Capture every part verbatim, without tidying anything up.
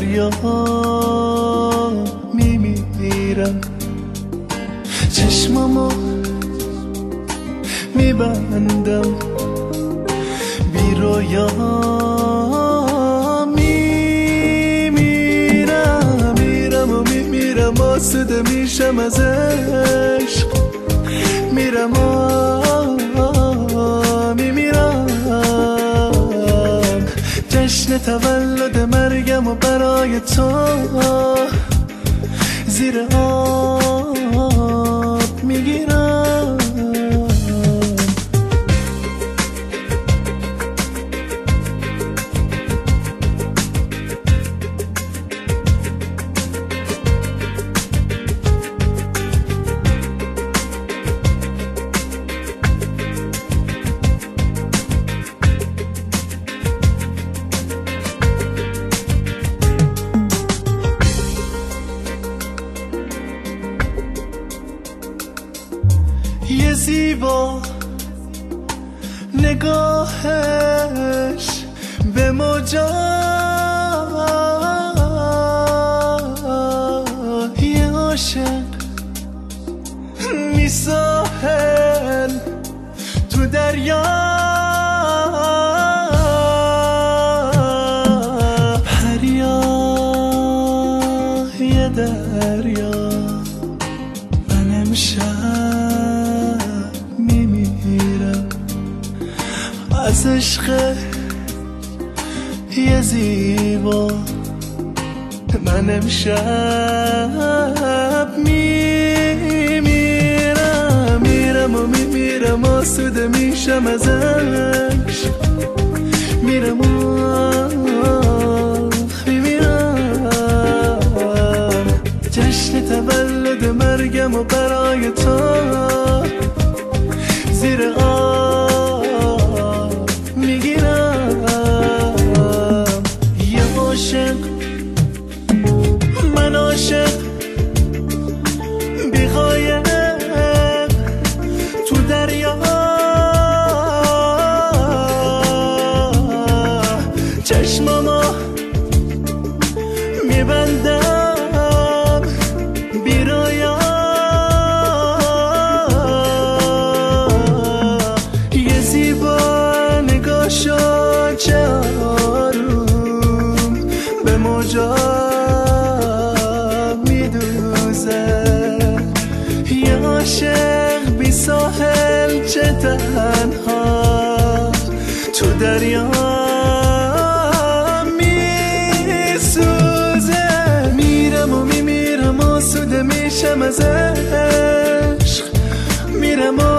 دریا میمیرم، چشمامو میبندم بی رویا میمیرم، میرم و میمیرم آسوده میشم از عشق، میرم و میمیرم. جشن تولد مرگم و برای تو زیر آب میگیرم. یه زیبا نگاهش به موجا، یه عاشق میساحل تو دریا، پریا یه دریا، من امشب از عشق یه زیبا. من امشب میمیرم، میرم و میمیرم آسوده میشم از عشق، میرم و میمیرم. جشن تولد مرگم و برای تو زیر آب میگیرم. یه عاشق، من عاشق بی قایق تو دریا، چشمامو میبندم بی رویا. یه زیبا نگاشو چه آروم به موجا میدوزه، یه عاشق بی ساحل چه تنها تو دریا میسوزه. میرم و میمیرم آسوده میشم از عشق، میرم و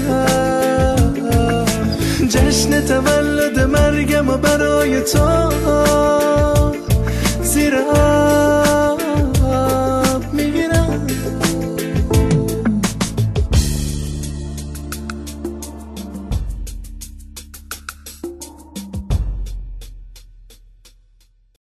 جشن تولد مرگم و برای تو